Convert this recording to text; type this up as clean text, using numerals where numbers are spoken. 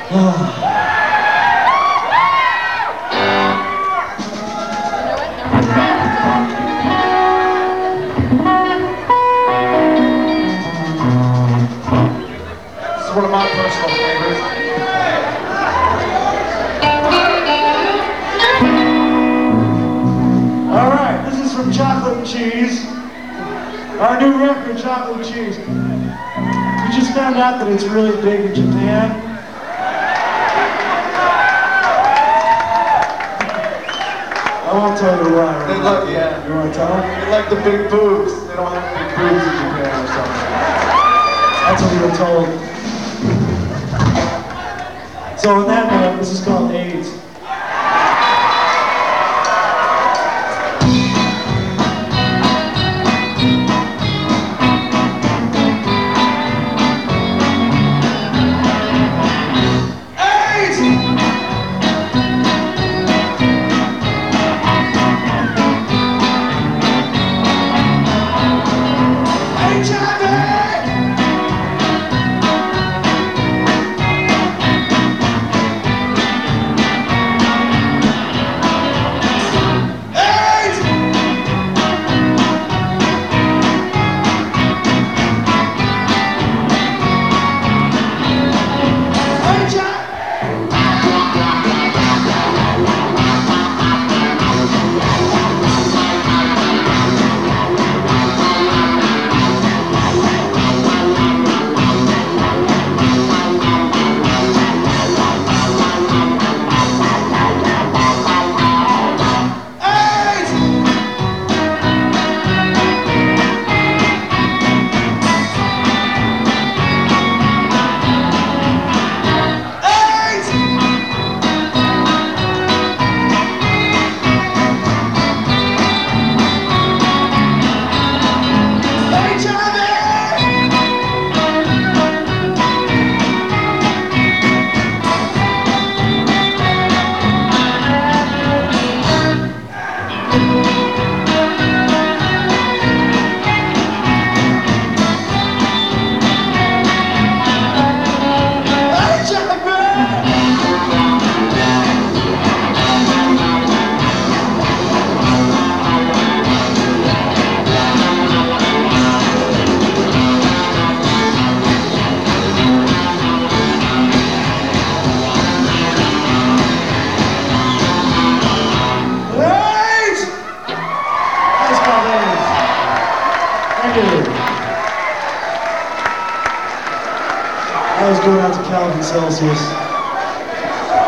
One of my personal favorites. Alright, this is from Chocolate and Cheese. Our new record, Chocolate and Cheese. We just found out that it's really big in Japan. I won't tell you why. Right? They like, yeah. You want to tell them? They like the big boobs. They don't have big boobs in Japan or something. That's what we were told. So on that note, this is called AIDS. I was going out to Calvin Celsius.